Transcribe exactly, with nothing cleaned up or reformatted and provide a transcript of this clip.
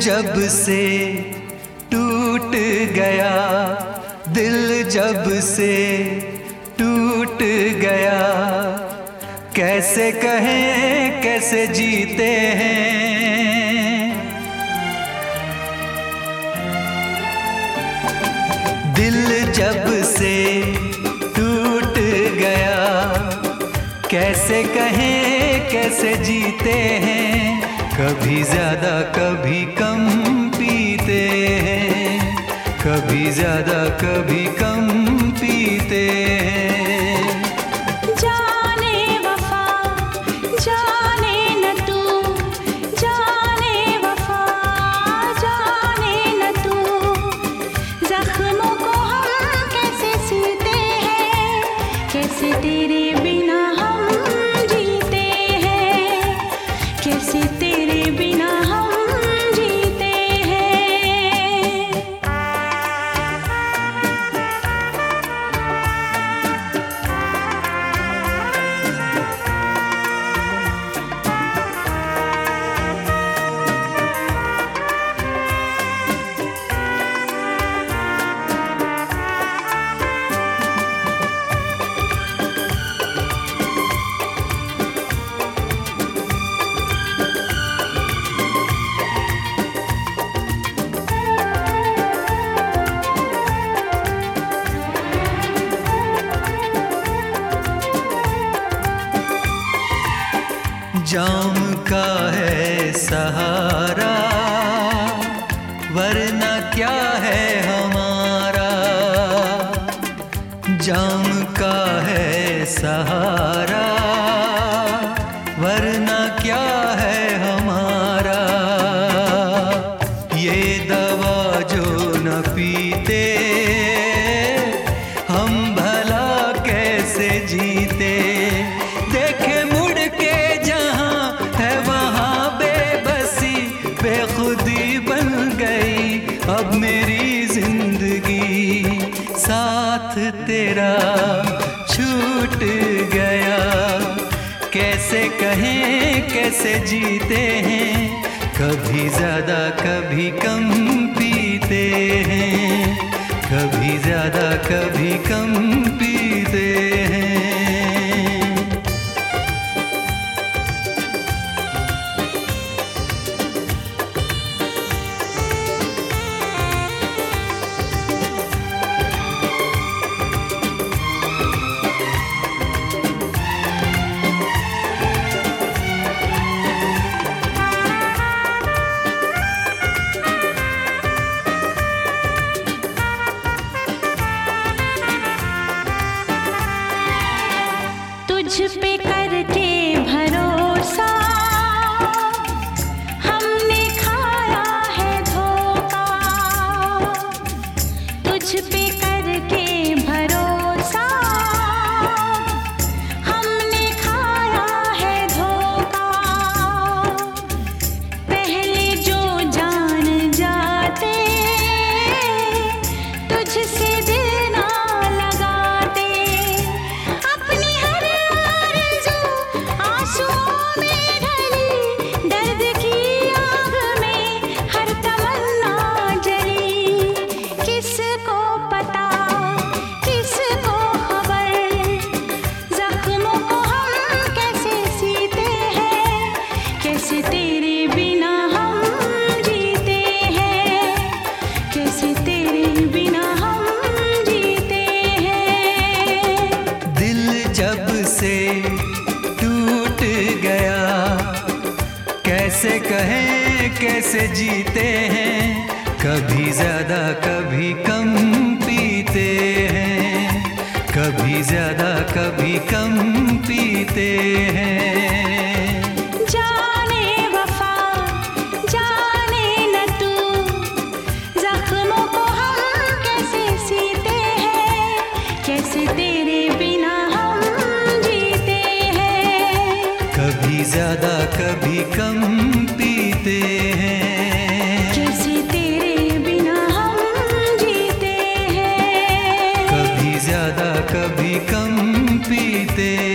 जब से टूट गया, दिल जब से टूट गया, कैसे कहें कैसे जीते हैं। दिल जब से टूट गया, कैसे कहें कैसे जीते हैं। कभी ज्यादा कभी कम पीते हैं, कभी ज्यादा कभी कम पीते हैं। जाने वफा जाने न तू, जाने वफा जाने न तू, जख्मों को हम कैसे सीते हैं, कैसे तेरे बिना हम जीते हैं, कैसे तेरे बिना हम जीते हैं। जाम का है सहारा, वरना क्या है हमारा। जाम का है सहारा, वरना क्या है हमारा। ये दवा जो न पीते, हम भला कैसे जीते। देखे मुड़ के जहाँ है वहाँ बेबसी, बेखुदी बन गई अब मेरी जिंदगी। साथ तेरा छूट गया, कैसे कहें कैसे जीते हैं। कभी ज्यादा कभी कम पीते हैं, कभी ज्यादा कभी कम पीते हैं। तुझ पे करके भरोसा हमने खाया है धोखा, तुझ पे करके भरोसा हमने खाया है धोखा। पहले जो जान जाते तुझसे दिल ना लगाते, अपनी हर आंसुओं में ढली दर्द की आग में हर तमन्ना जली। किसको पता किसको खबर, जख्मों को हम कैसे सीते हैं, कैसे तेरे बिना हम जीते हैं, कैसे तेरे बिना हम जीते हैं। दिल जब से टूट गया, कैसे कहें कैसे जीते हैं। कभी ज्यादा कभी कम पीते हैं, कभी ज्यादा कभी कम पीते हैं। जाने वफा जाने न तू, जख्मों को हम कैसे सीते हैं, कैसे तेरे बिना हम जीते हैं। कभी ज्यादा कभी कम पीते हैं, कैसे तेरे बिना हम जीते हैं। कभी ज्यादा कभी कम पीते